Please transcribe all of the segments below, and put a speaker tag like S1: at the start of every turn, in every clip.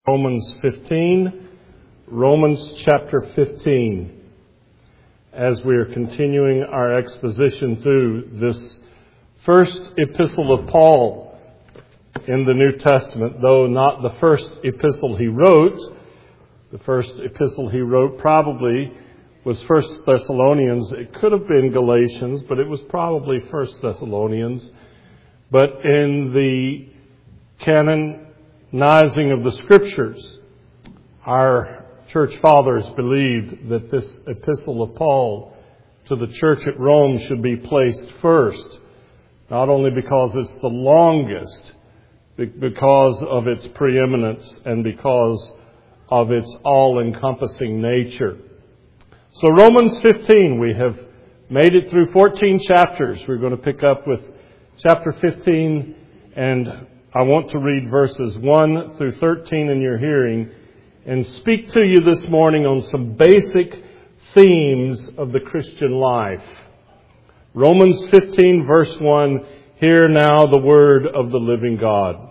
S1: Romans chapter 15, as we are continuing our exposition through this first epistle of Paul in the New Testament, though not the first epistle he wrote. The first epistle he wrote probably was 1 Thessalonians. It could have been Galatians, but it was probably 1 Thessalonians. But in the canonizing of the Scriptures, our church fathers believed that this epistle of Paul to the church at Rome should be placed first, not only because it's the longest, because of its preeminence and because of its all-encompassing nature. So Romans 15, we have made it through 14 chapters. We're going to pick up with chapter 15, and I want to read verses 1 through 13 in your hearing and speak to you this morning on some basic themes of the Christian life. Romans 15, verse 1, hear now the word of the living God.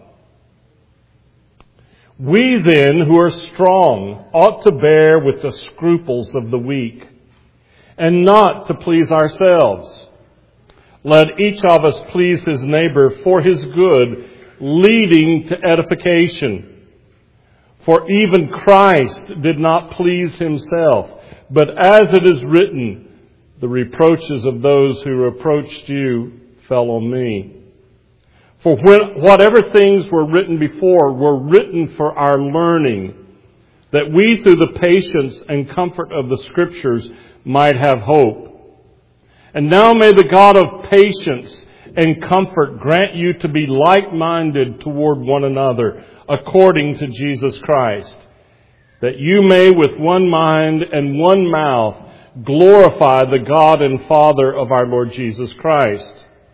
S1: We then, who are strong, ought to bear with the scruples of the weak, and not to please ourselves. Let each of us please his neighbor for his good, leading to edification. For even Christ did not please himself, but as it is written, the reproaches of those who reproached you fell on me. For whatever things were written before were written for our learning, that we through the patience and comfort of the Scriptures might have hope. And now may the God of patience and comfort grant you to be like-minded toward one another, according to Jesus Christ, that you may with one mind and one mouth glorify the God and Father of our Lord Jesus Christ.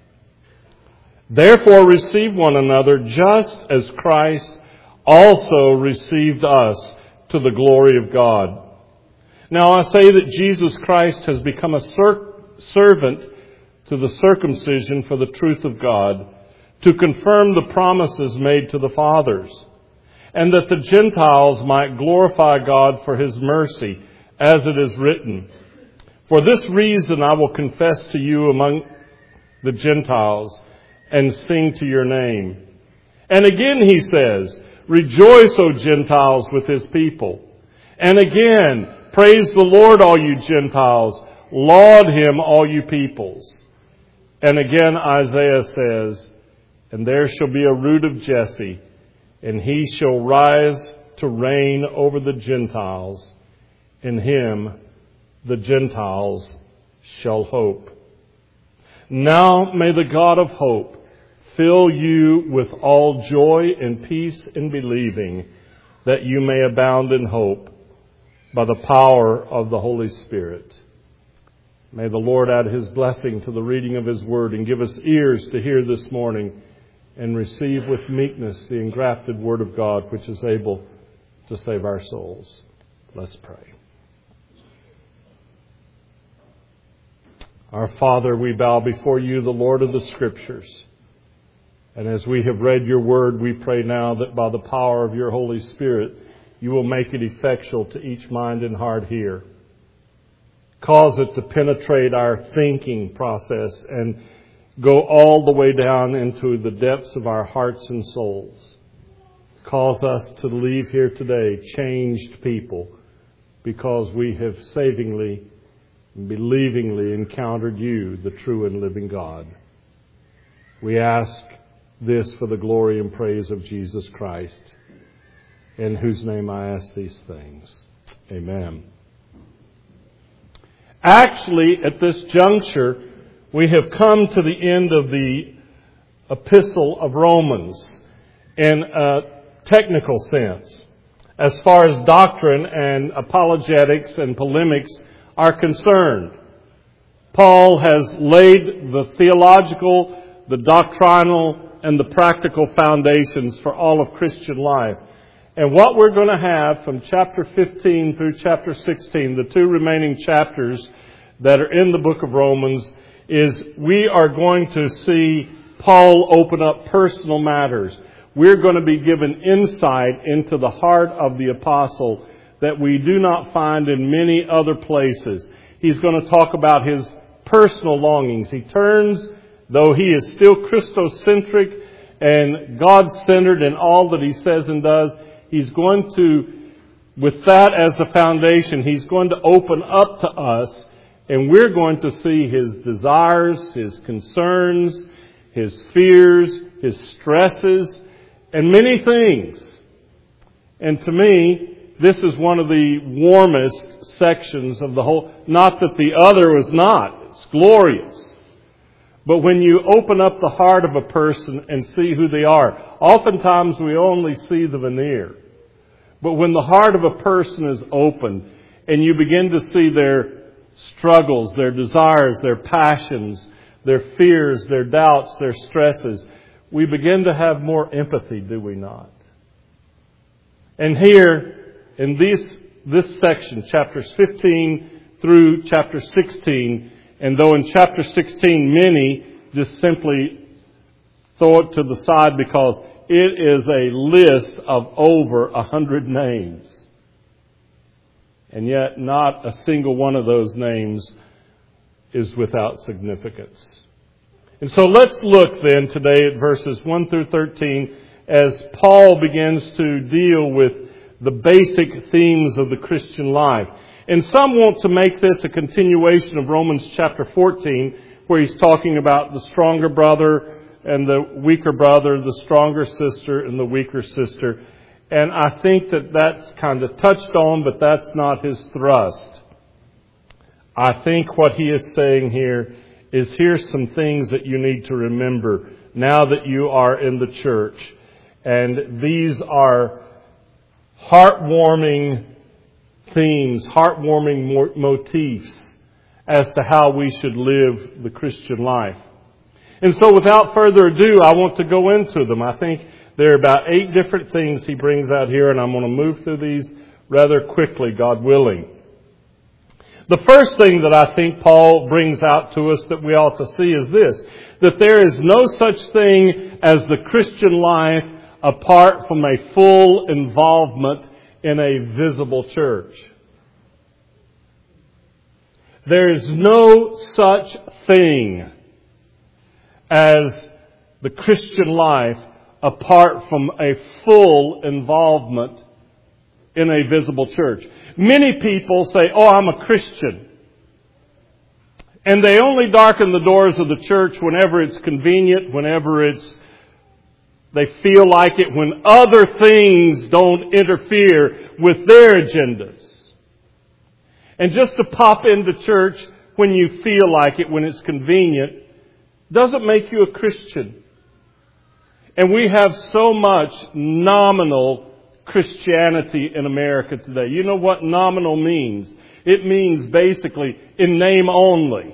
S1: Therefore receive one another just as Christ also received us to the glory of God. Now I say that Jesus Christ has become a servant to the circumcision for the truth of God, to confirm the promises made to the fathers, and that the Gentiles might glorify God for his mercy, as it is written, for this reason I will confess to you among the Gentiles, and sing to your name. And again he says, rejoice, O Gentiles, with his people. And again, praise the Lord, all you Gentiles. Laud him, all you peoples. And again Isaiah says, and there shall be a root of Jesse, and he shall rise to reign over the Gentiles. In him the Gentiles shall hope. Now may the God of hope fill you with all joy and peace in believing, that you may abound in hope by the power of the Holy Spirit. May the Lord add his blessing to the reading of his word and give us ears to hear this morning and receive with meekness the engrafted word of God, which is able to save our souls. Let's pray. Our Father, we bow before you, the Lord of the Scriptures. And as we have read your word, we pray now that by the power of your Holy Spirit, you will make it effectual to each mind and heart here. Cause it to penetrate our thinking process and go all the way down into the depths of our hearts and souls. Cause us to leave here today changed people, because we have savingly, believingly encountered you, the true and living God. We ask this for the glory and praise of Jesus Christ, in whose name I ask these things. Amen. Actually, at this juncture, we have come to the end of the epistle of Romans in a technical sense, as far as doctrine and apologetics and polemics are concerned. Paul has laid the theological, the doctrinal, and the practical foundations for all of Christian life. And what we're going to have from chapter 15 through chapter 16, the two remaining chapters that are in the book of Romans, is we are going to see Paul open up personal matters. we're going to be given insight into the heart of the apostle that we do not find in many other places. He's going to talk about his personal longings. He turns, though he is still Christocentric and God-centered in all that he says and does, he's going to, with that as the foundation, he's going to open up to us, and we're going to see his desires, his concerns, his fears, his stresses, and many things. And to me, this is one of the warmest sections of the whole. Not that the other was not. It's glorious. But when you open up the heart of a person and see who they are, oftentimes we only see the veneer. But when the heart of a person is open and you begin to see their struggles, their desires, their passions, their fears, their doubts, their stresses, we begin to have more empathy, do we not? And here, in this section, chapters 15 through chapter 16, and though in chapter 16 many just simply throw it to the side because it is a list of over 100 names. And yet not a single one of those names is without significance. And so let's look then today at verses 1 through 13 as Paul begins to deal with the basic themes of the Christian life. And some want to make this a continuation of Romans chapter 14, where he's talking about the stronger brother and the weaker brother, the stronger sister and the weaker sister. And I think that that's kind of touched on, but that's not his thrust. I think what he is saying here is here's some things that you need to remember now that you are in the church. And these are heartwarming themes, heartwarming motifs as to how we should live the Christian life. And so without further ado, I want to go into them. I think there are about 8 different things he brings out here, and I'm going to move through these rather quickly, God willing. The first thing that I think Paul brings out to us that we ought to see is this, that there is no such thing as the Christian life apart from a full involvement in a visible church. There is no such thing as the Christian life apart from a full involvement in a visible church. Many people say, "Oh, I'm a Christian." And they only darken the doors of the church whenever it's convenient, whenever they feel like it, when other things don't interfere with their agendas. And just to pop into church when you feel like it, when it's convenient, doesn't make you a Christian. And we have so much nominal Christianity in America today. You know what nominal means? It means basically in name only.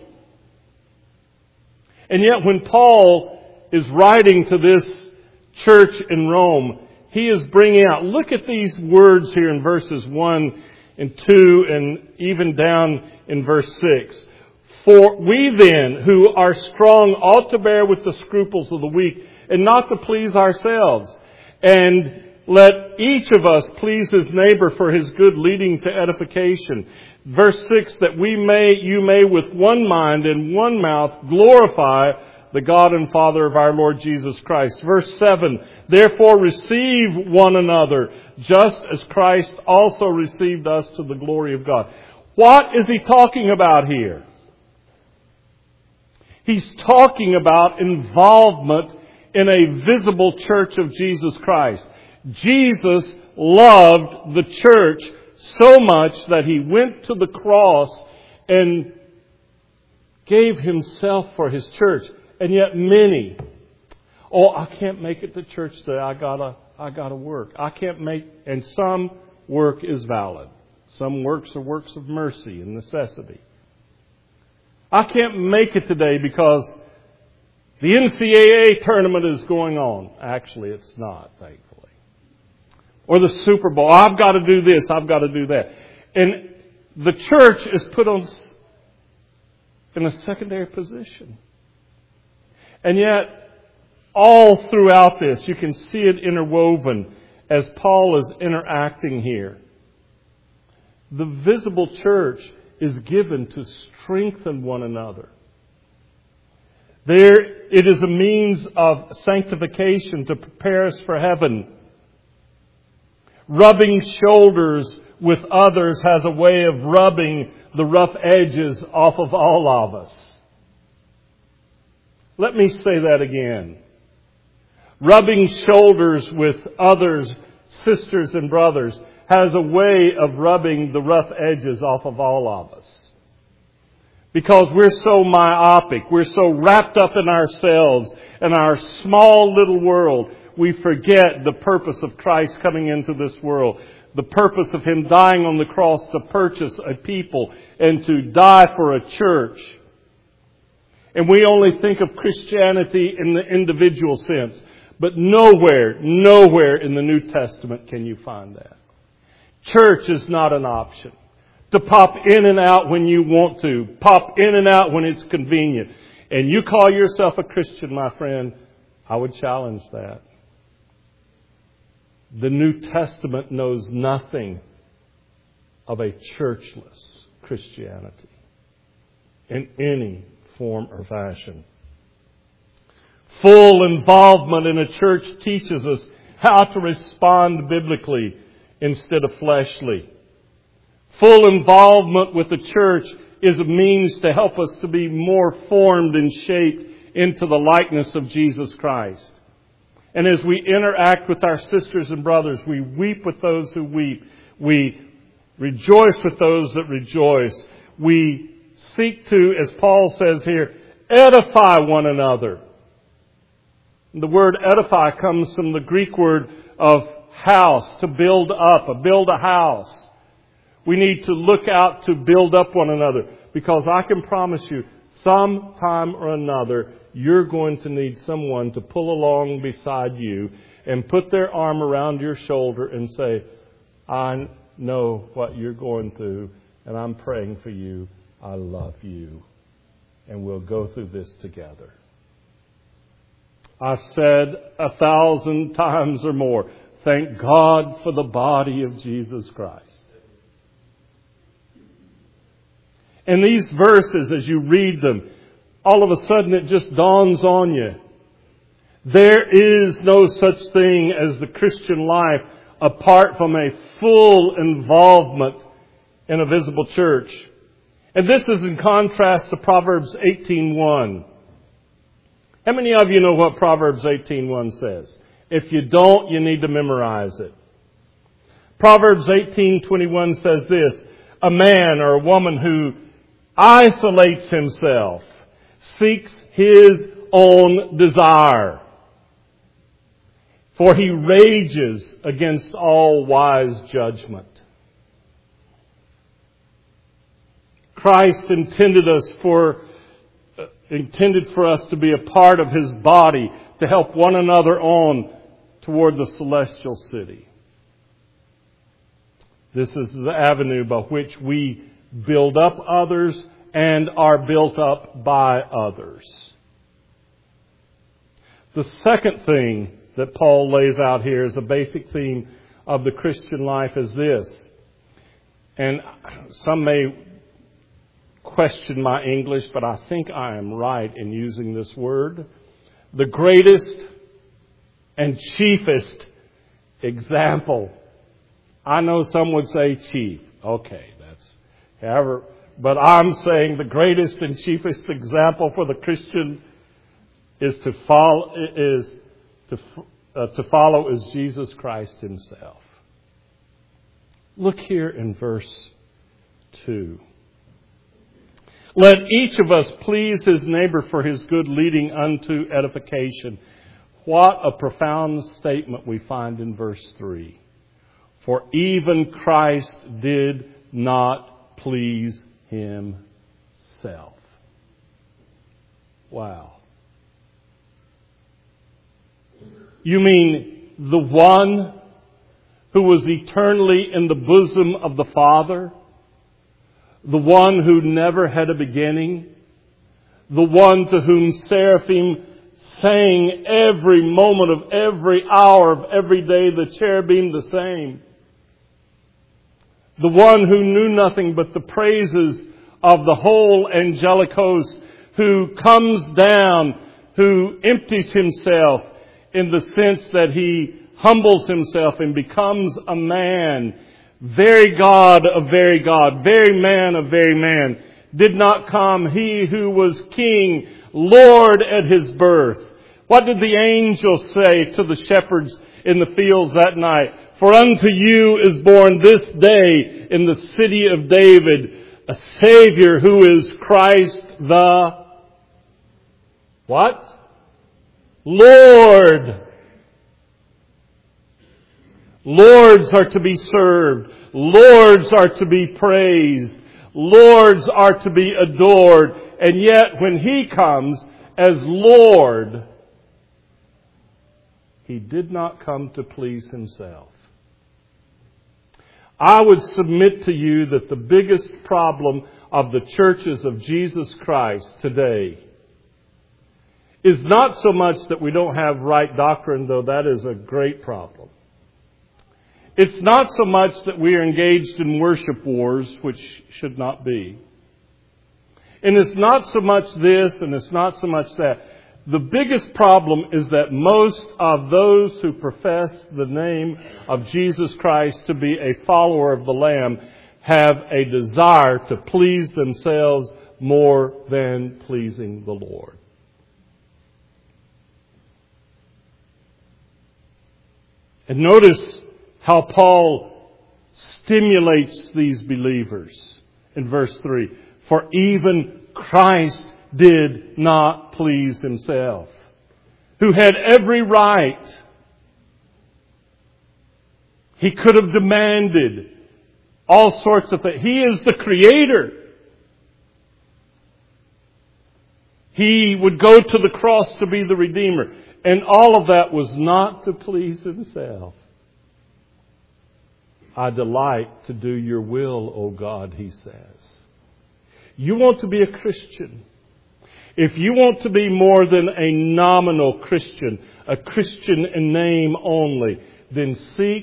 S1: And yet when Paul is writing to this church in Rome, he is bringing out, look at these words here in verses 1 and 2 and even down in verse 6. For we then, who are strong, ought to bear with the scruples of the weak and not to please ourselves. And let each of us please his neighbor for his good, leading to edification. Verse 6, that you may with one mind and one mouth glorify the God and Father of our Lord Jesus Christ. Verse 7, therefore receive one another, just as Christ also received us to the glory of God. What is he talking about here? He's talking about involvement in a visible church of Jesus Christ. Jesus loved the church so much that he went to the cross and gave himself for his church. And yet many, I can't make it to church today. I gotta work. I can't make, and some work is valid. Some works are works of mercy and necessity. I can't make it today because the NCAA tournament is going on. Actually, it's not, thankfully. Or the Super Bowl. I've got to do this. I've got to do that. And the church is put on in a secondary position. And yet, All throughout this, you can see it interwoven as Paul is interacting here. The visible church is given to strengthen one another. It is a means of sanctification to prepare us for heaven. Rubbing shoulders with others has a way of rubbing the rough edges off of all of us. Let me say that again. Rubbing shoulders with others, sisters and brothers, has a way of rubbing the rough edges off of all of us. Because we're so myopic, we're so wrapped up in ourselves and our small little world, we forget the purpose of Christ coming into this world. The purpose of Him dying on the cross to purchase a people and to die for a church. And we only think of Christianity in the individual sense. But nowhere in the New Testament can you find that. Church is not an option. To pop in and out when you want to. Pop in and out when it's convenient. And you call yourself a Christian, my friend, I would challenge that. The New Testament knows nothing of a churchless Christianity in any form or fashion. Full involvement in a church teaches us how to respond biblically instead of fleshly. Full involvement with the church is a means to help us to be more formed and shaped into the likeness of Jesus Christ. And as we interact with our sisters and brothers, we weep with those who weep. We rejoice with those that rejoice. We seek to, as Paul says here, edify one another. The word edify comes from the Greek word of house, to build up, build a house. We need to look out to build up one another, because I can promise you, sometime or another, you're going to need someone to pull along beside you and put their arm around your shoulder and say, I know what you're going through, and I'm praying for you. I love you. And we'll go through this together. I've said 1,000 times or more, thank God for the body of Jesus Christ. And these verses, as you read them, all of a sudden it just dawns on you. There is no such thing as the Christian life apart from a full involvement in a visible church. And this is in contrast to Proverbs 18:1. How many of you know what Proverbs 18:1 says? If you don't, you need to memorize it. Proverbs 18:21 says this, a man or a woman who isolates himself, seeks his own desire, for he rages against all wise judgment. Christ intended for us to be a part of His body, to help one another on toward the celestial city. This is the avenue by which we build up others and are built up by others. The second thing that Paul lays out here as a basic theme of the Christian life is this. And some may question my English, but I think I am right in using this word. The greatest and chiefest example. I know some would say chief. Okay, that's however, but I'm saying the greatest and chiefest example for the Christian is to follow is Jesus Christ Himself. Look here in verse 2. Let each of us please his neighbor for his good, leading unto edification. What a profound statement we find in verse 3. For even Christ did not please Himself. Wow. You mean the one who was eternally in the bosom of the Father? The one who never had a beginning? The one to whom seraphim sang every moment of every hour of every day, the cherubim the same. The one who knew nothing but the praises of the whole angelic host, who comes down, who empties himself in the sense that he humbles himself and becomes a man, very God of very God, very man of very man, did not come, he who was King, Lord at his birth. What did the angel say to the shepherds in the fields that night? For unto you is born this day in the city of David a Savior who is Christ the what? Lord. Lords are to be served. Lords are to be praised. Lords are to be adored. And yet when He comes as Lord, He did not come to please Himself. I would submit to you that the biggest problem of the churches of Jesus Christ today is not so much that we don't have right doctrine, though that is a great problem. It's not so much that we are engaged in worship wars, which should not be. And it's not so much this and it's not so much that. The biggest problem is that most of those who profess the name of Jesus Christ to be a follower of the Lamb have a desire to please themselves more than pleasing the Lord. And notice how Paul stimulates these believers in verse 3. For even Christ did not please Himself, who had every right. He could have demanded all sorts of things. He is the Creator. He would go to the cross to be the Redeemer. And all of that was not to please Himself. I delight to do your will, O God, He says. You want to be a Christian. If you want to be more than a nominal Christian, a Christian in name only, then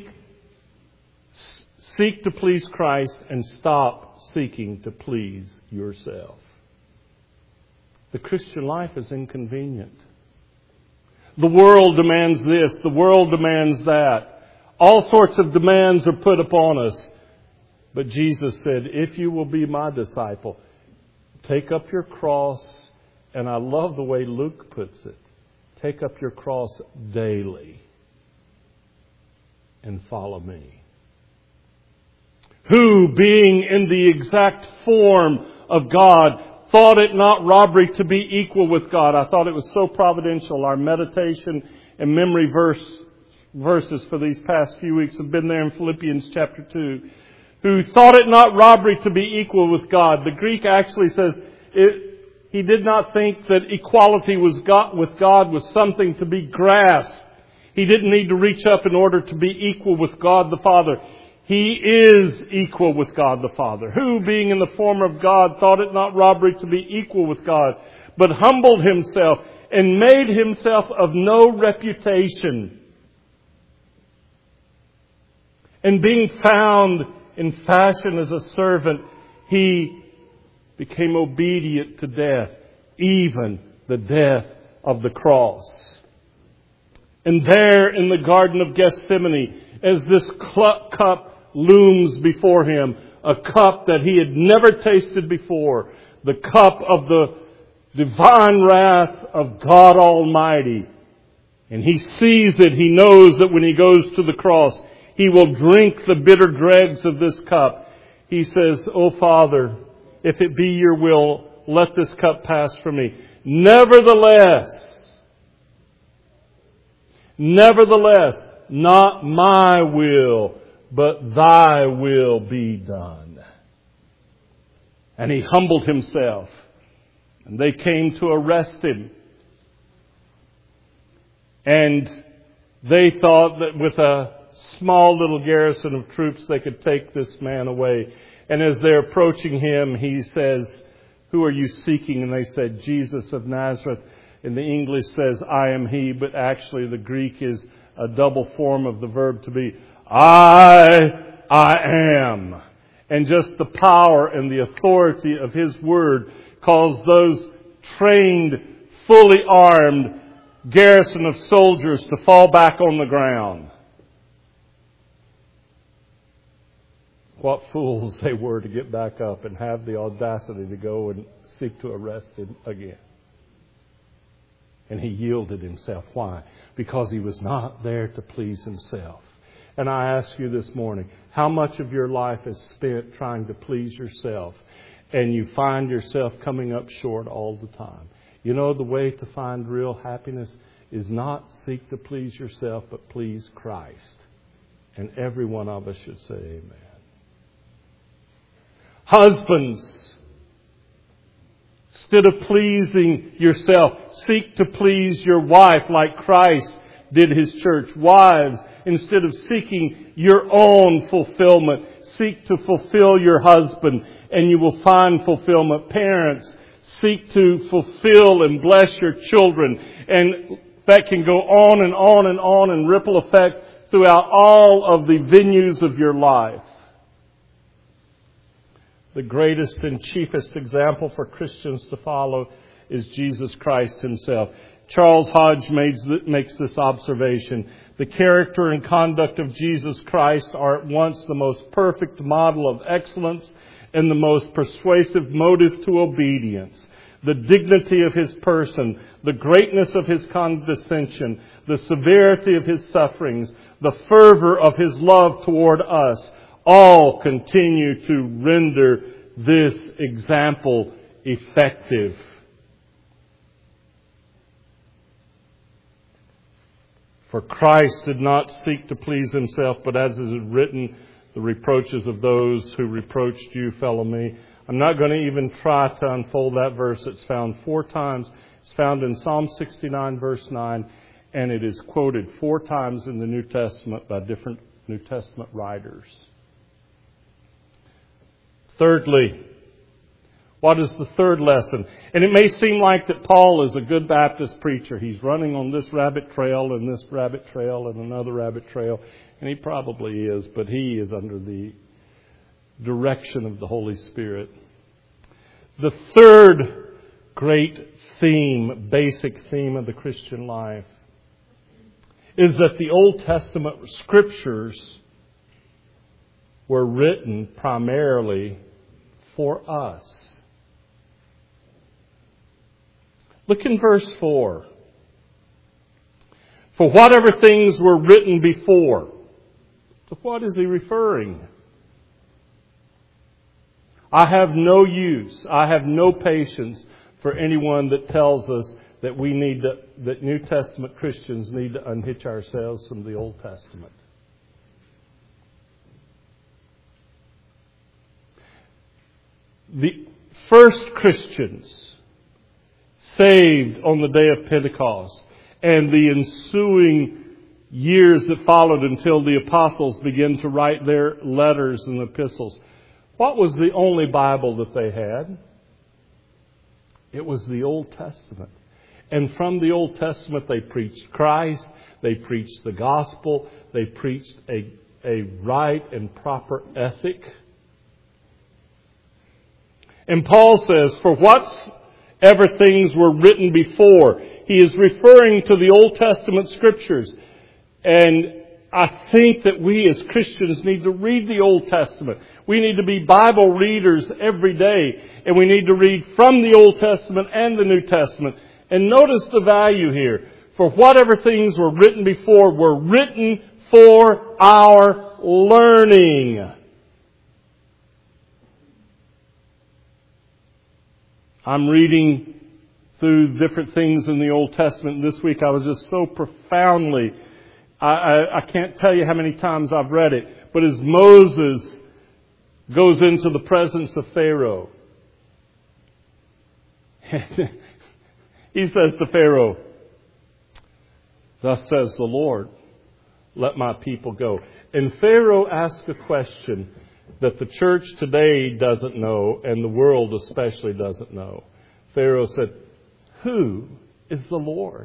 S1: seek to please Christ and stop seeking to please yourself. The Christian life is inconvenient. The world demands this, the world demands that. All sorts of demands are put upon us. But Jesus said, if you will be my disciple, take up your cross. And I love the way Luke puts it. Take up your cross daily and follow me. Who, being in the exact form of God, thought it not robbery to be equal with God. I thought it was so providential. Our meditation and memory verses for these past few weeks have been there in Philippians chapter 2. Who thought it not robbery to be equal with God. The Greek actually says he did not think that equality with God was something to be grasped. He didn't need to reach up in order to be equal with God the Father. He is equal with God the Father. Who, being in the form of God, thought it not robbery to be equal with God, but humbled Himself and made Himself of no reputation. And being found in fashion as a servant, He became obedient to death, even the death of the cross. And there in the Garden of Gethsemane, as this cup looms before Him, a cup that He had never tasted before, the cup of the divine wrath of God Almighty. And He sees it. He knows that when He goes to the cross, He will drink the bitter dregs of this cup. He says, "O Father, if it be your will, let this cup pass from me. Nevertheless, not my will, but thy will be done." And He humbled Himself. And they came to arrest Him. And they thought that with a small little garrison of troops they could take this man away. And as they're approaching Him, He says, "Who are you seeking?" And they said, "Jesus of Nazareth." in the English says, I am He, but actually the Greek is a double form of the verb to be, I am. And just the power and the authority of His Word caused those trained, fully armed garrison of soldiers to fall back on the ground. What fools they were to get back up and have the audacity to go and seek to arrest Him again. And He yielded Himself. Why? Because He was not there to please Himself. And I ask you this morning, how much of your life is spent trying to please yourself, and you find yourself coming up short all the time? You know, the way to find real happiness is not seek to please yourself, but please Christ. And every one of us should say amen. Husbands, instead of pleasing yourself, seek to please your wife like Christ did His church. Wives, instead of seeking your own fulfillment, seek to fulfill your husband, and you will find fulfillment. Parents, seek to fulfill and bless your children. And that can go on and on and on and ripple effect throughout all of the venues of your life. The greatest and chiefest example for Christians to follow is Jesus Christ Himself. Charles Hodge makes this observation. The character and conduct of Jesus Christ are at once the most perfect model of excellence and the most persuasive motive to obedience. The dignity of His person, the greatness of His condescension, the severity of His sufferings, the fervor of His love toward us, all continue to render this example effective. For Christ did not seek to please Himself, but as is written, the reproaches of those who reproached you fell on me. I'm not going to even try to unfold that verse. It's found 4 times. It's found in Psalm 69, verse 9, and it is quoted 4 times in the New Testament by different New Testament writers. Thirdly, what is the third lesson? And it may seem like that Paul is a good Baptist preacher. He's running on this rabbit trail and this rabbit trail and another rabbit trail. And he probably is, but he is under the direction of the Holy Spirit. The third great theme, basic theme of the Christian life, is that the Old Testament Scriptures were written primarily for us. Look in verse 4. For whatever things were written before. To what is he referring? I have no use, I have no patience for anyone that tells us that that New Testament Christians need to unhitch ourselves from the Old Testament. The first Christians saved on the day of Pentecost and the ensuing years that followed until the apostles began to write their letters and epistles. What was the only Bible that they had? It was the Old Testament. And from the Old Testament they preached Christ, they preached the gospel, they preached a right and proper ethic. And Paul says, for whatsoever things were written before, he is referring to the Old Testament Scriptures. And I think that we as Christians need to read the Old Testament. We need to be Bible readers every day. And we need to read from the Old Testament and the New Testament. And notice the value here. For whatever things were written before were written for our learning. I'm reading through different things in the Old Testament. This week I was just so profoundly, I can't tell you how many times I've read it. But as Moses goes into the presence of Pharaoh, he says to Pharaoh, thus says the Lord, let my people go. And Pharaoh asks a question that the church today doesn't know and the world especially doesn't know. Pharaoh said, who is the Lord.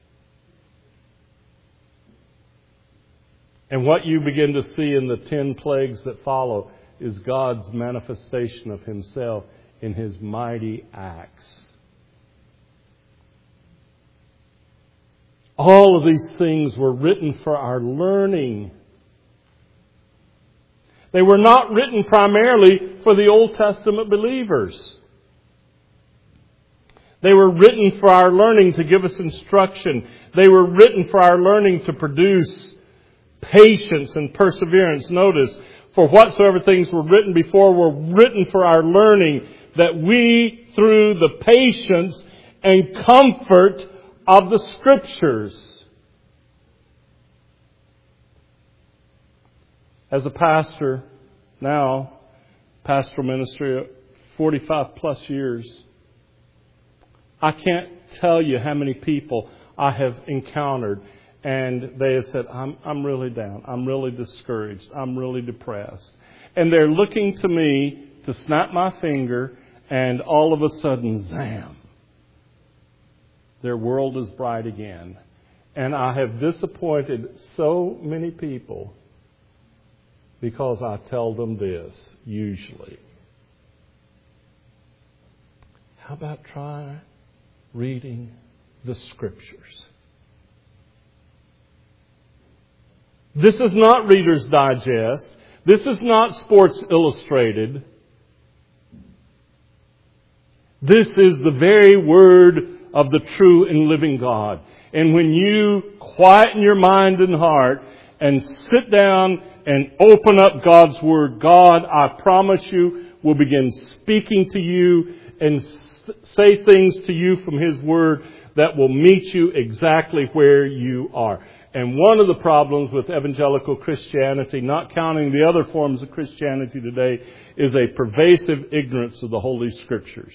S1: And what you begin to see in the 10 plagues that follow is God's manifestation of Himself in His mighty acts. All of these things were written for our learning. They were not written primarily for the Old Testament believers. They were written for our learning to give us instruction. They were written for our learning to produce patience and perseverance. Notice, for whatsoever things were written before were written for our learning, that we, through the patience and comfort of the Scriptures. As a pastor, now, pastoral ministry, 45 plus years, I can't tell you how many people I have encountered and they have said, I'm really down. I'm really discouraged. I'm really depressed. And they're looking to me to snap my finger and all of a sudden, zam, their world is bright again. And I have disappointed so many people because I tell them this, usually. How about try reading the Scriptures? This is not Reader's Digest. This is not Sports Illustrated. This is the very Word of the true and living God. And when you quieten your mind and heart and sit down and open up God's Word, God, I promise you, will begin speaking to you and say things to you from His Word that will meet you exactly where you are. And one of the problems with evangelical Christianity, not counting the other forms of Christianity today, is a pervasive ignorance of the Holy Scriptures.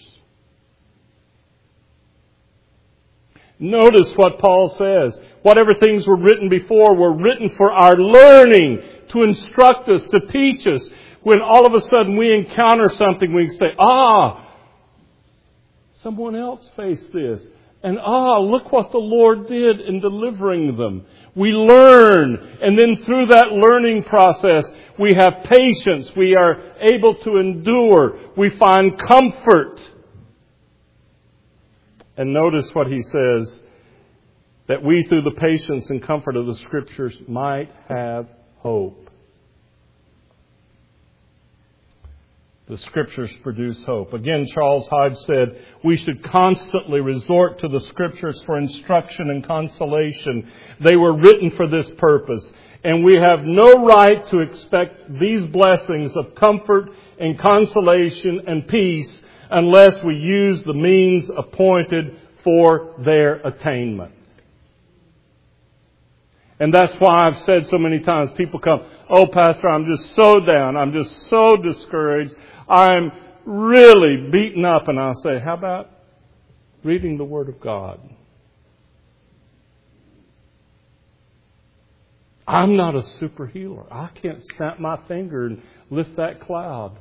S1: Notice what Paul says. Whatever things were written before were written for our learning, to instruct us, to teach us. When all of a sudden we encounter something, we can say, someone else faced this. And look what the Lord did in delivering them. We learn, and then through that learning process, we have patience. We are able to endure. We find comfort. And notice what he says, that we through the patience and comfort of the Scriptures might have hope. The Scriptures produce hope. Again, Charles Hodge said, we should constantly resort to the Scriptures for instruction and consolation. They were written for this purpose. And we have no right to expect these blessings of comfort and consolation and peace unless we use the means appointed for their attainment. And that's why I've said so many times, people come, Pastor, I'm just so down. I'm just so discouraged. I'm really beaten up. And I'll say, how about reading the Word of God? I'm not a super healer. I can't snap my finger and lift that cloud.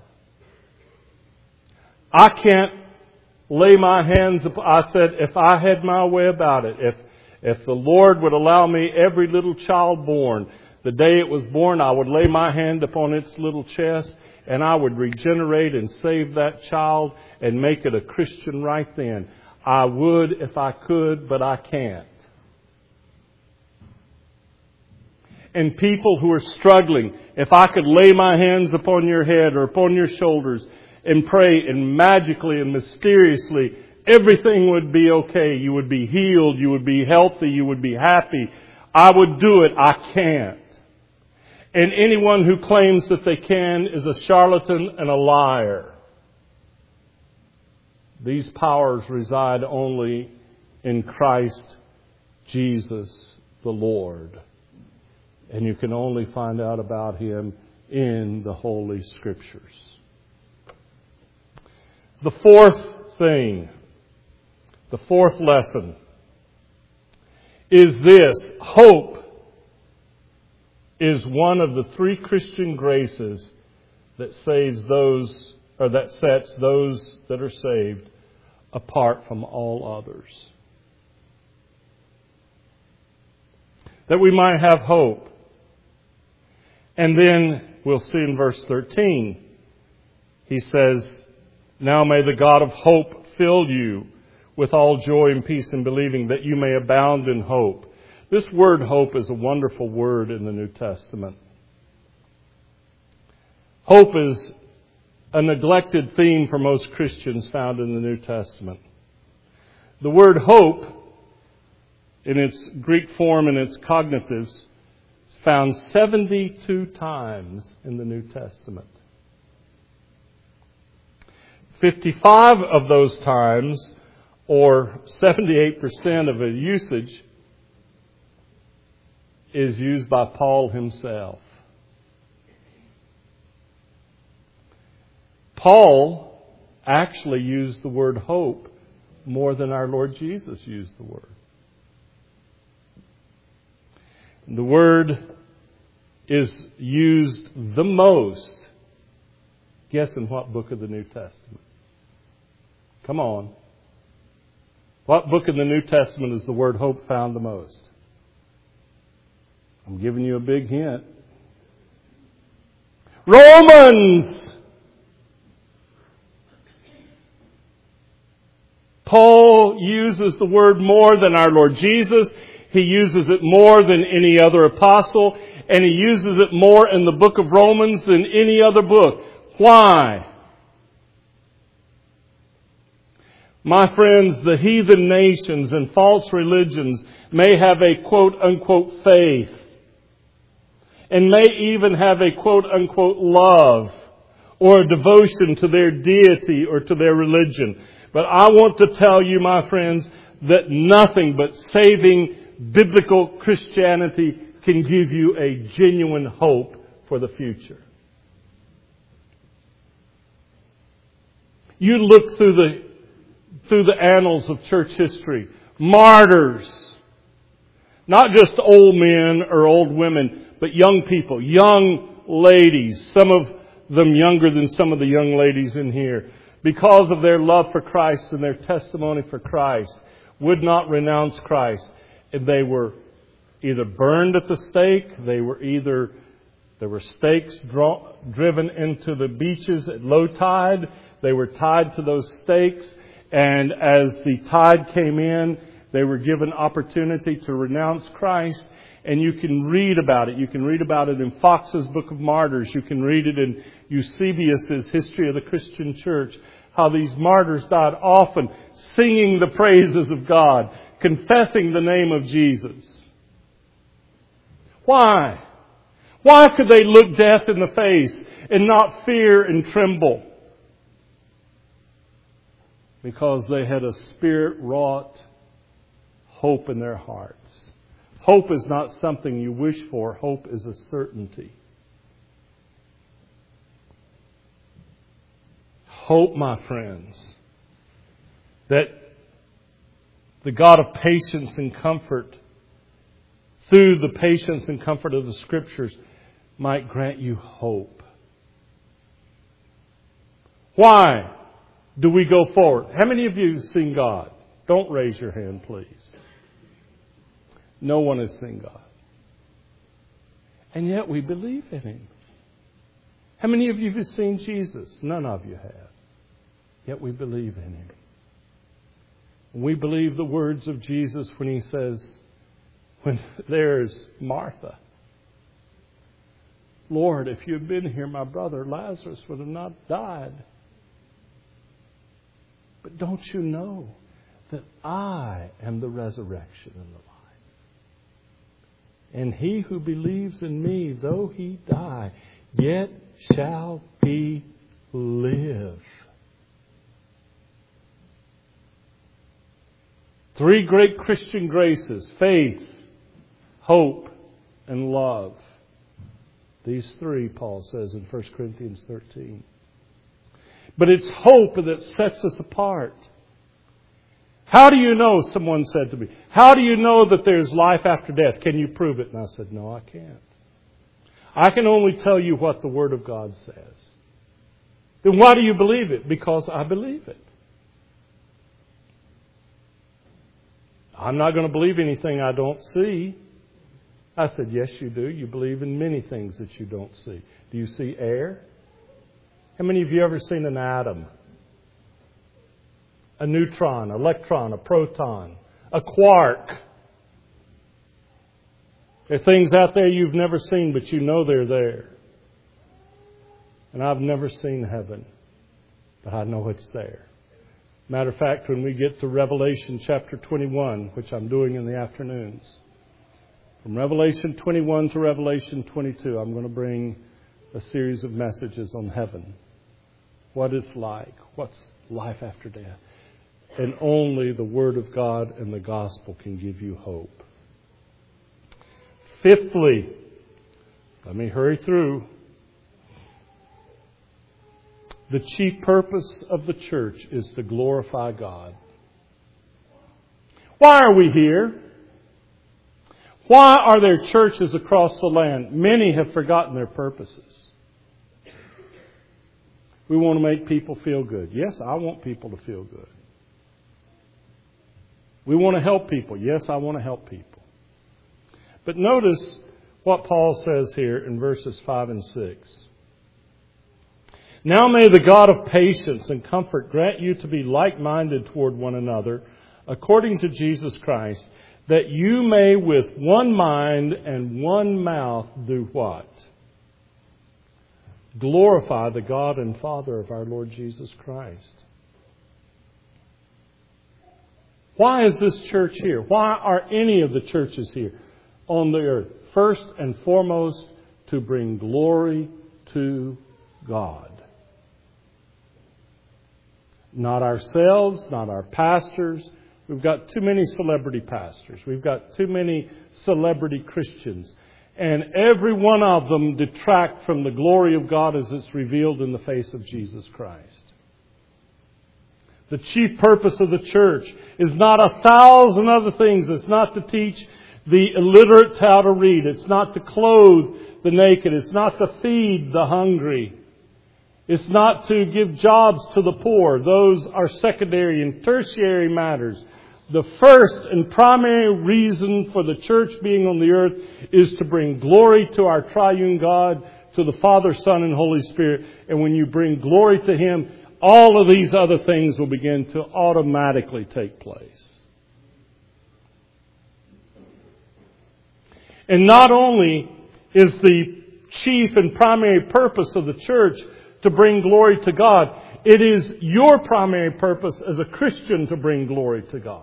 S1: I can't lay my hands upon... I said, if I had my way about it, if the Lord would allow me every little child born, the day it was born, I would lay my hand upon its little chest and I would regenerate and save that child and make it a Christian right then. I would if I could, but I can't. And people who are struggling, if I could lay my hands upon your head or upon your shoulders and pray, and magically and mysteriously everything would be okay. You would be healed. You would be healthy. You would be happy. I would do it. I can't. And anyone who claims that they can is a charlatan and a liar. These powers reside only in Christ Jesus the Lord. And you can only find out about Him in the Holy Scriptures. The fourth thing, the fourth lesson, is this: hope is one of the three Christian graces that saves those, or that sets those that are saved apart from all others. that we might have hope. And then we'll see in verse 13, he says, now may the God of hope fill you with all joy and peace in believing, that you may abound in hope. This word hope is a wonderful word in the New Testament. Hope is a neglected theme for most Christians found in the New Testament. The word hope, in its Greek form and its cognitives, is found 72 times in the New Testament. 55 of those times, or 78% of the usage, is used by Paul himself. Paul actually used the word hope more than our Lord Jesus used the word. The word is used the most. Guess in what book of the New Testament? Come on. What book in the New Testament is the word hope found the most? I'm giving you a big hint. Romans! Paul uses the word more than our Lord Jesus. He uses it more than any other apostle. And he uses it more in the book of Romans than any other book. Why? My friends, the heathen nations and false religions may have a quote-unquote faith, and may even have a quote-unquote love or a devotion to their deity or to their religion. But I want to tell you, my friends, that nothing but saving biblical Christianity can give you a genuine hope for the future. You look through the annals of church history. Martyrs. Not just old men or old women, but young people, young ladies, some of them younger than some of the young ladies in here, because of their love for Christ and their testimony for Christ, would not renounce Christ. And they were either burned at the stake, there were stakes driven into the beaches at low tide. They were tied to those stakes, and as the tide came in, they were given opportunity to renounce Christ. And you can read about it. You can read about it in Fox's Book of Martyrs. You can read it in Eusebius's History of the Christian Church. How these martyrs died often singing the praises of God, confessing the name of Jesus. Why? Why could they look death in the face and not fear and tremble? Because they had a Spirit-wrought hope in their hearts. Hope is not something you wish for. Hope is a certainty. Hope, my friends, that the God of patience and comfort, through the patience and comfort of the Scriptures, might grant you hope. Why do we go forward? How many of you have seen God? Don't raise your hand, please. No one has seen God. And yet we believe in Him. How many of you have seen Jesus? None of you have. Yet we believe in Him. We believe the words of Jesus when He says, when there's Martha, Lord, if you had been here, my brother Lazarus would have not died. But don't you know that I am the resurrection and the life? And he who believes in me, though he die, yet shall he live. Three great Christian graces: faith, hope, and love. These three, Paul says in 1 Corinthians 13. But it's hope that sets us apart. How do you know, someone said to me, how do you know that there's life after death? Can you prove it? And I said, no, I can't. I can only tell you what the Word of God says. Then why do you believe it? Because I believe it. I'm not going to believe anything I don't see. I said, yes, you do. You believe in many things that you don't see. Do you see air? How many of you ever seen an atom? A neutron, electron, a proton, a quark. There are things out there you've never seen, but you know they're there. And I've never seen heaven, but I know it's there. Matter of fact, when we get to Revelation chapter 21, which I'm doing in the afternoons, from Revelation 21 to Revelation 22, I'm going to bring a series of messages on heaven. What it's like. What's life after death. And only the Word of God and the gospel can give you hope. Fifthly, let me hurry through. The chief purpose of the church is to glorify God. Why are we here? Why are there churches across the land? Many have forgotten their purposes. We want to make people feel good. Yes, I want people to feel good. We want to help people. Yes, I want to help people. But notice what Paul says here in verses 5 and 6. Now may the God of patience and comfort grant you to be like-minded toward one another, according to Jesus Christ, that you may with one mind and one mouth do what? Glorify the God and Father of our Lord Jesus Christ. Why is this church here? Why are any of the churches here on the earth? First and foremost, to bring glory to God. Not ourselves, not our pastors. We've got too many celebrity pastors. We've got too many celebrity Christians. And every one of them detract from the glory of God as it's revealed in the face of Jesus Christ. The chief purpose of the church is not 1,000 other things. It's not to teach the illiterate how to read. It's not to clothe the naked. It's not to feed the hungry. It's not to give jobs to the poor. Those are secondary and tertiary matters. The first and primary reason for the church being on the earth is to bring glory to our triune God, to the Father, Son, and Holy Spirit. And when you bring glory to Him, all of these other things will begin to automatically take place. And not only is the chief and primary purpose of the church to bring glory to God, it is your primary purpose as a Christian to bring glory to God.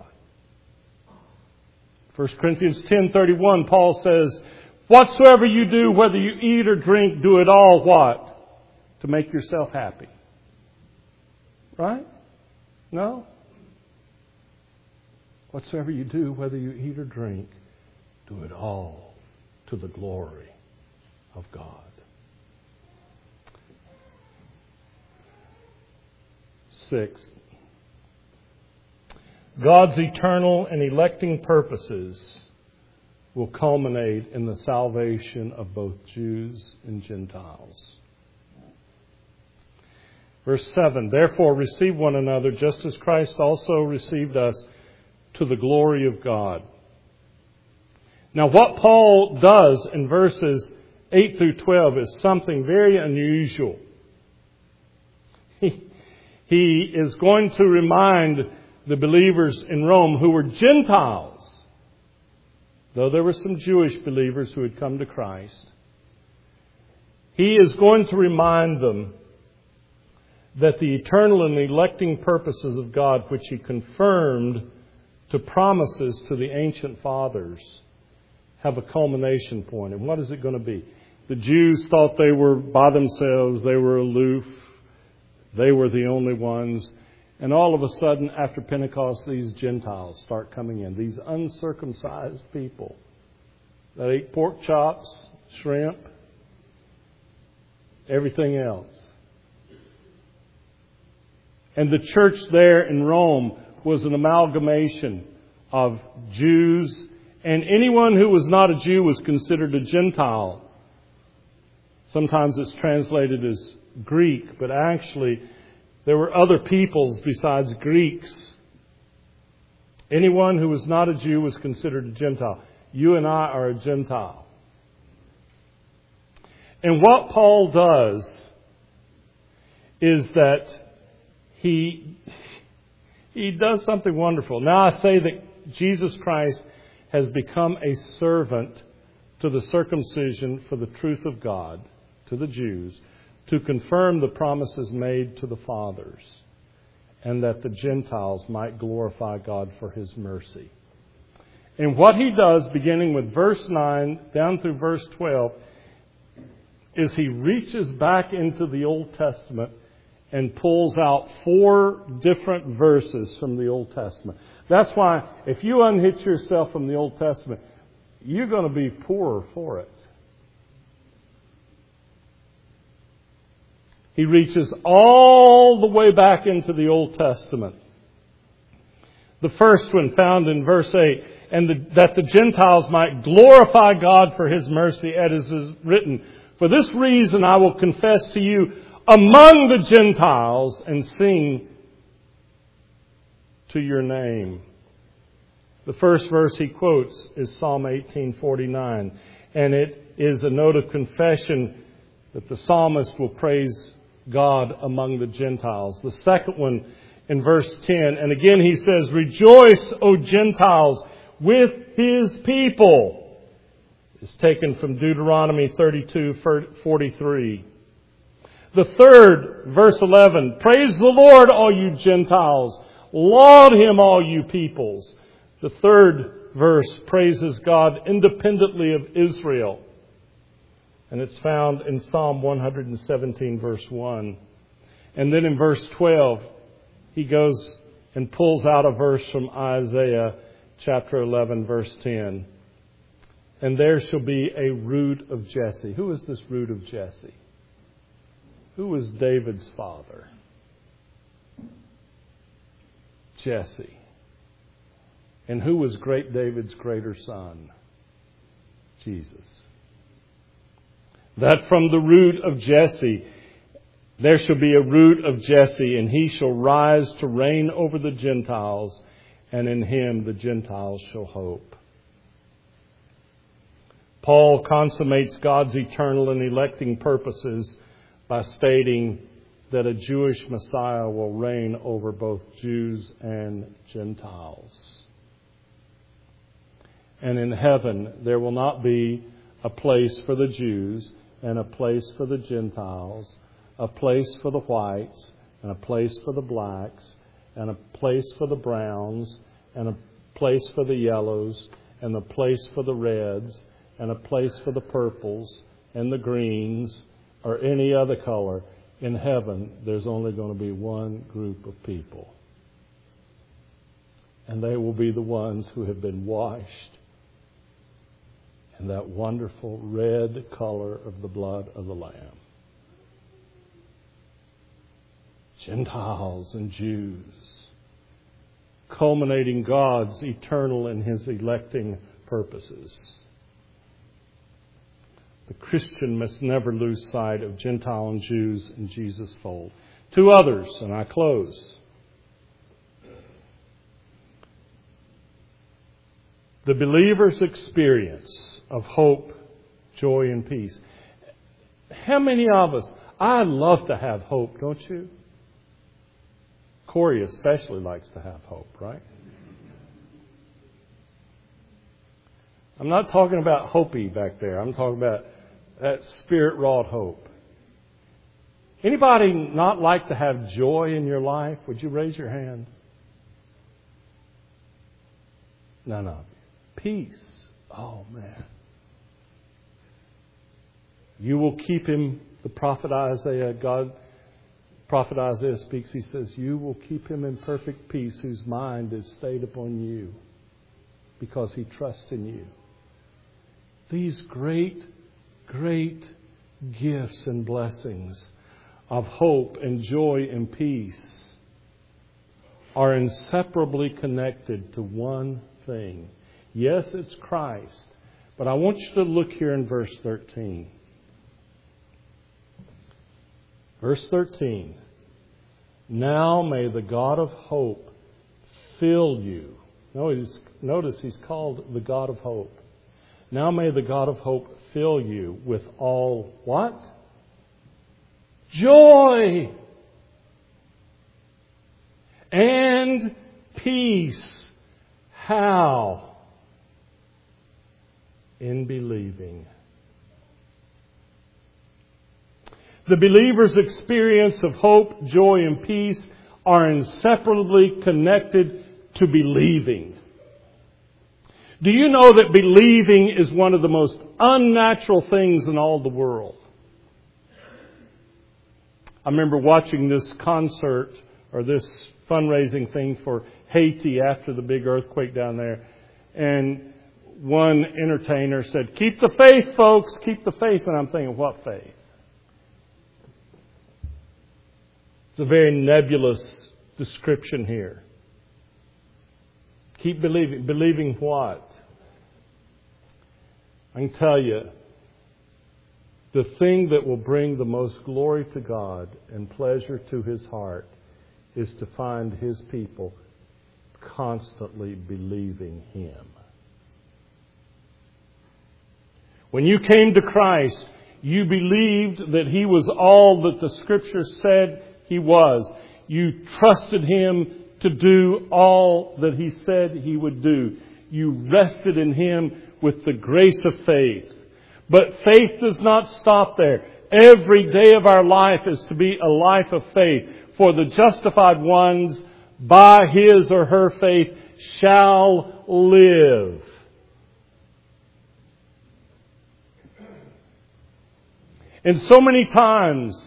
S1: 1 Corinthians 10:31, Paul says, whatsoever you do, whether you eat or drink, do it all what? To make yourself happy. Right? No? Whatsoever you do, whether you eat or drink, do it all to the glory of God. Sixth, God's eternal and electing purposes will culminate in the salvation of both Jews and Gentiles. Verse 7, therefore receive one another just as Christ also received us to the glory of God. Now what Paul does in verses 8 through 12 is something very unusual. He is going to remind the believers in Rome who were Gentiles, though there were some Jewish believers who had come to Christ. He is going to remind them that the eternal and electing purposes of God, which He confirmed to promises to the ancient fathers, have a culmination point. And what is it going to be? The Jews thought they were by themselves, they were aloof, they were the only ones. And all of a sudden, after Pentecost, these Gentiles start coming in. These uncircumcised people that ate pork chops, shrimp, everything else. And the church there in Rome was an amalgamation of Jews, and anyone who was not a Jew was considered a Gentile. Sometimes it's translated as Greek, but actually there were other peoples besides Greeks. Anyone who was not a Jew was considered a Gentile. You and I are a Gentile. And what Paul does is that he does something wonderful. Now I say that Jesus Christ has become a servant to the circumcision for the truth of God, to the Jews, to confirm the promises made to the fathers, and that the Gentiles might glorify God for His mercy. And what he does, beginning with verse 9 down through verse 12, is he reaches back into the Old Testament and pulls out 4 different verses from the Old Testament. That's why if you unhitch yourself from the Old Testament, you're going to be poorer for it. He reaches all the way back into the Old Testament. The first one found in verse 8, that the Gentiles might glorify God for His mercy, as is written, "For this reason I will confess to you among the Gentiles and sing to your name." The first verse he quotes is Psalm 18:49, and it is a note of confession that the psalmist will praise God among the Gentiles. The second one in verse 10, and again he says, "Rejoice, O Gentiles, with His people," is taken from Deuteronomy 32:43. The third, verse 11, "Praise the Lord, all you Gentiles. Laud Him, all you peoples." The third verse praises God independently of Israel. And it's found in Psalm 117, verse 1. And then in verse 12, he goes and pulls out a verse from Isaiah chapter 11, verse 10. "And there shall be a root of Jesse." Who is this root of Jesse? Who was David's father? Jesse. And who was great David's greater son? Jesus. "That from the root of Jesse there shall be a root of Jesse, and he shall rise to reign over the Gentiles, and in him the Gentiles shall hope." Paul consummates God's eternal and electing purposes by stating that a Jewish Messiah will reign over both Jews and Gentiles. And in heaven there will not be a place for the Jews and a place for the Gentiles, a place for the whites and a place for the blacks, and a place for the browns, and a place for the yellows, and a place for the reds, and a place for the purples and the greens, or any other color. In heaven, there's only going to be one group of people. And they will be the ones who have been washed in that wonderful red color of the blood of the Lamb. Gentiles and Jews, culminating God's eternal and His electing purposes. The Christian must never lose sight of Gentile and Jews in Jesus' fold. 2 others, and I close. The believer's experience of hope, joy, and peace. How many of us, I love to have hope, don't you? Corey especially likes to have hope, right? I'm not talking about hopey back there. I'm talking about that spirit-wrought hope. Anybody not like to have joy in your life? Would you raise your hand? None of you. Peace. Oh, man. You will keep him, the prophet Isaiah speaks, he says, you will keep him in perfect peace whose mind is stayed upon you because he trusts in you. These great, great gifts and blessings of hope and joy and peace are inseparably connected to one thing. Yes, it's Christ, but I want you to look here in verse 13. Verse 13. Now may the God of hope fill you. Notice he's called the God of hope. Now may the God of hope fill you with all what? Joy and peace. How? In believing. The believer's experience of hope, joy, and peace are inseparably connected to believing. Do you know that believing is one of the most unnatural things in all the world? I remember watching this concert or this fundraising thing for Haiti after the big earthquake down there. And one entertainer said, "Keep the faith, folks, keep the faith." And I'm thinking, what faith? It's a very nebulous description here. Keep believing. Believing what? I can tell you, the thing that will bring the most glory to God and pleasure to His heart is to find His people constantly believing Him. When you came to Christ, you believed that He was all that the Scripture said He was. You trusted Him to do all that He said He would do. You rested in Him with the grace of faith. But faith does not stop there. Every day of our life is to be a life of faith. For the justified ones, by his or her faith, shall live. And so many times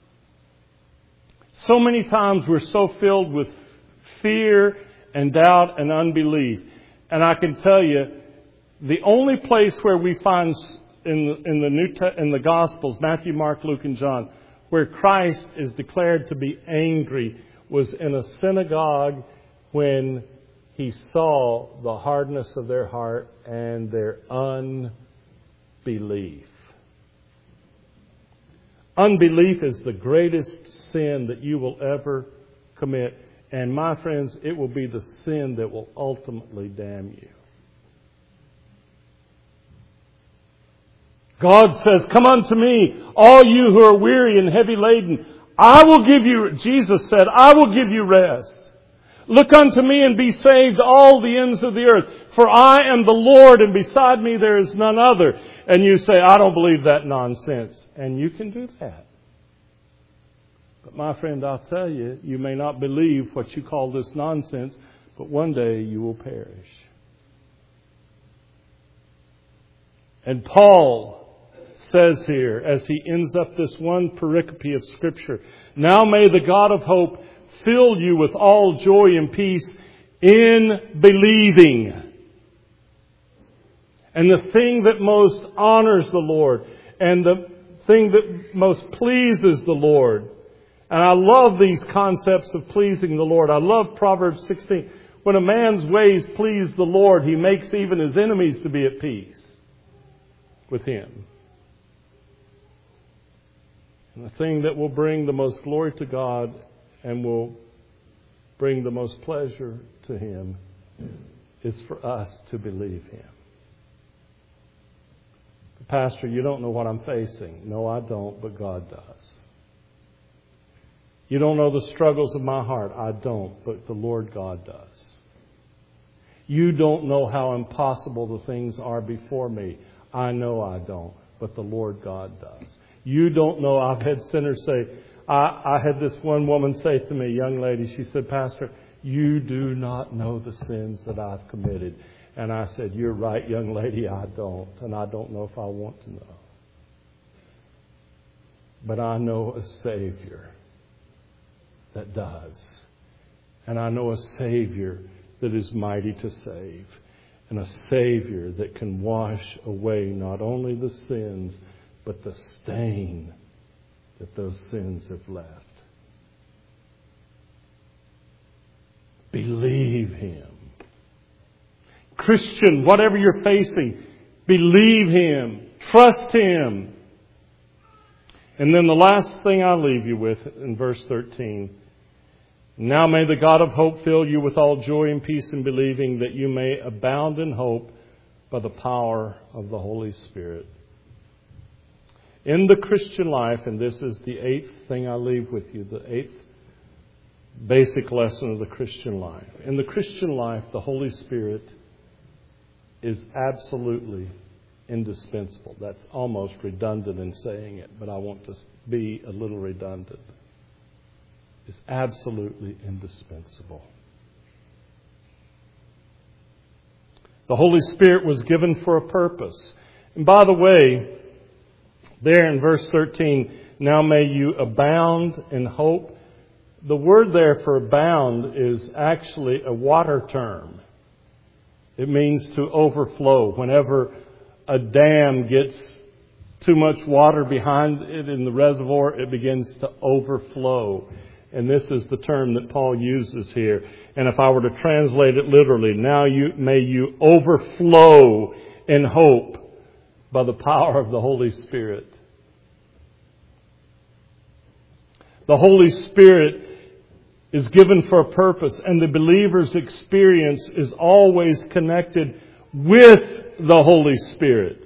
S1: we're so filled with fear and doubt and unbelief. And I can tell you, the only place where we find in the Gospels, Matthew, Mark, Luke, and John, where Christ is declared to be angry was in a synagogue when He saw the hardness of their heart and their unbelief. Unbelief is the greatest sin that you will ever commit. And my friends, it will be the sin that will ultimately damn you. God says, "Come unto me, all you who are weary and heavy laden. I will give you," Jesus said, "I will give you rest. Look unto me and be saved, all the ends of the earth. For I am the Lord, and beside me there is none other." And you say, "I don't believe that nonsense." And you can do that. But my friend, I'll tell you, you may not believe what you call this nonsense, but one day you will perish. And Paul says here, as he ends up this one pericope of Scripture, "Now may the God of hope fill you with all joy and peace in believing." And the thing that most honors the Lord and the thing that most pleases the Lord. And I love these concepts of pleasing the Lord. I love Proverbs 16. When a man's ways please the Lord, he makes even his enemies to be at peace with him. And the thing that will bring the most glory to God and will bring the most pleasure to Him is for us to believe Him. "Pastor, you don't know what I'm facing." No, I don't, but God does. "You don't know the struggles of my heart." I don't, but the Lord God does. "You don't know how impossible the things are before me." I know I don't, but the Lord God does. "You don't know." I've had sinners say, I had this one woman say to me, a young lady, she said, "Pastor, you do not know the sins that I've committed." And I said, "You're right, young lady, I don't. And I don't know if I want to know. But I know a Savior that does. And I know a Savior that is mighty to save. And a Savior that can wash away not only the sins, but the stain that those sins have left. Believe Him. Christian, whatever you're facing, believe Him. Trust Him. And then the last thing I leave you with in verse 13. "Now may the God of hope fill you with all joy and peace in believing, that you may abound in hope by the power of the Holy Spirit." In the Christian life, and this is the 8th thing I leave with you, the 8th basic lesson of the Christian life. In the Christian life, the Holy Spirit is absolutely indispensable. That's almost redundant in saying it, but I want to be a little redundant. It's absolutely indispensable. The Holy Spirit was given for a purpose. And by the way, there in verse 13, now may you abound in hope. The word there for abound is actually a water term. It means to overflow. Whenever a dam gets too much water behind it in the reservoir, it begins to overflow. And this is the term that Paul uses here. And if I were to translate it literally, now may you overflow in hope by the power of the Holy Spirit. The Holy Spirit is given for a purpose, and the believer's experience is always connected with the Holy Spirit.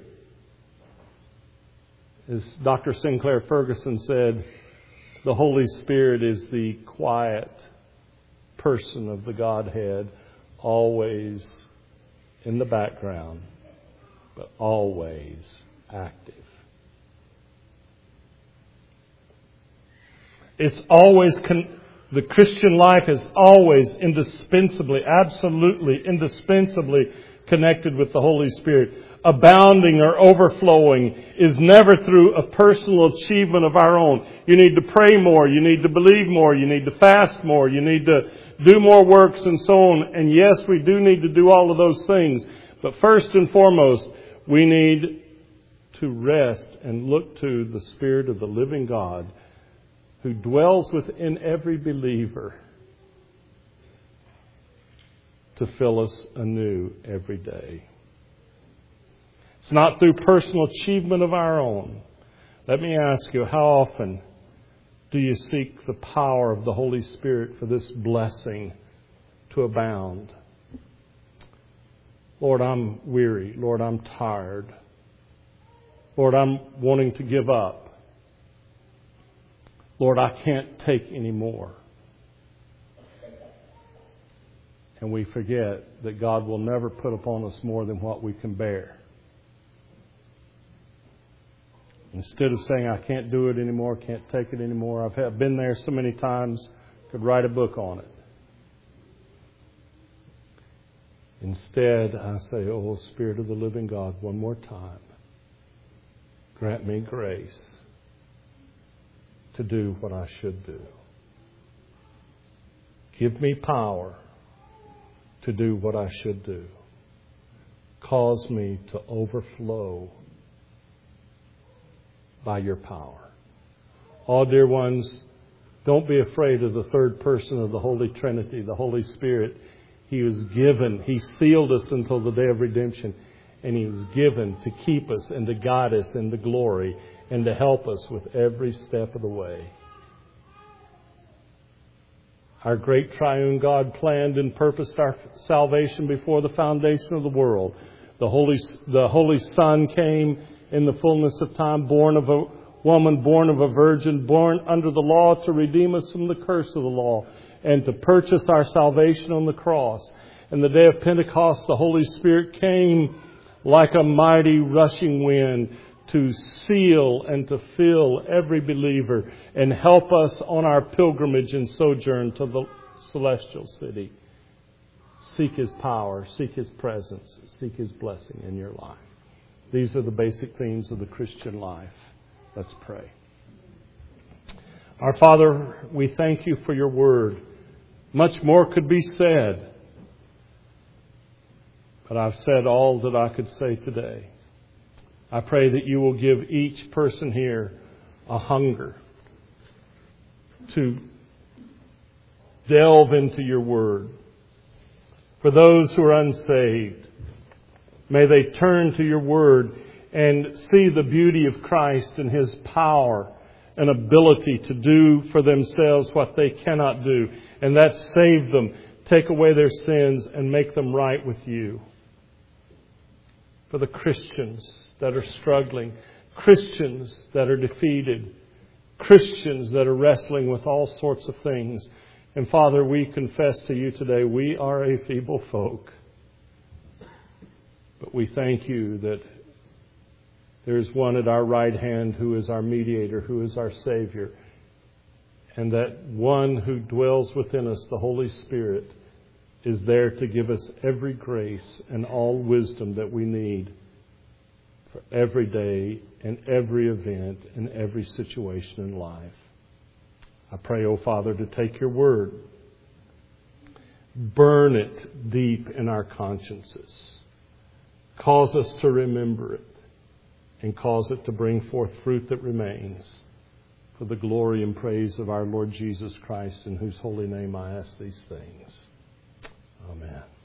S1: As Dr. Sinclair Ferguson said, the Holy Spirit is the quiet person of the Godhead, always in the background, but always active. It's always the Christian life is always indispensably, absolutely indispensably connected with the Holy Spirit. Abounding or overflowing is never through a personal achievement of our own. You need to pray more. You need to believe more. You need to fast more. You need to do more works and so on. And yes, we do need to do all of those things. But first and foremost, we need to rest and look to the Spirit of the living God who dwells within every believer to fill us anew every day. It's not through personal achievement of our own. Let me ask you, how often do you seek the power of the Holy Spirit for this blessing to abound? Lord, I'm weary. Lord, I'm tired. Lord, I'm wanting to give up. Lord, I can't take any more. And we forget that God will never put upon us more than what we can bear. Instead of saying, I can't do it anymore, can't take it anymore, I've been there so many times, could write a book on it. Instead, I say, oh, Spirit of the living God, one more time, grant me grace to do what I should do. Give me power to do what I should do. Cause me to overflow by your power. Oh, dear ones, don't be afraid of the third person of the Holy Trinity, the Holy Spirit. He was given, He sealed us until the day of redemption, and He was given to keep us and to guide us in the glory and to help us with every step of the way. Our great triune God planned and purposed our salvation before the foundation of the world. The Holy Son came in the fullness of time, born of a woman, born of a virgin, born under the law to redeem us from the curse of the law and to purchase our salvation on the cross. And the day of Pentecost, the Holy Spirit came like a mighty rushing wind to seal and to fill every believer and help us on our pilgrimage and sojourn to the celestial city. Seek His power, seek His presence, seek His blessing in your life. These are the basic themes of the Christian life. Let's pray. Our Father, we thank You for Your word. Much more could be said, but I've said all that I could say today. I pray that You will give each person here a hunger to delve into Your word. For those who are unsaved, may they turn to Your word and see the beauty of Christ and His power and ability to do for themselves what they cannot do. And that save them, take away their sins, and make them right with You. For the Christians that are struggling, Christians that are defeated, Christians that are wrestling with all sorts of things. And Father, we confess to you today, we are a feeble folk. But we thank you that there is one at our right hand who is our mediator, who is our Savior. And that one who dwells within us, the Holy Spirit, is there to give us every grace and all wisdom that we need for every day and every event and every situation in life. I pray, O Father, to take your word, burn it deep in our consciences, cause us to remember it, and cause it to bring forth fruit that remains for the glory and praise of our Lord Jesus Christ, in whose holy name I ask these things. Amen.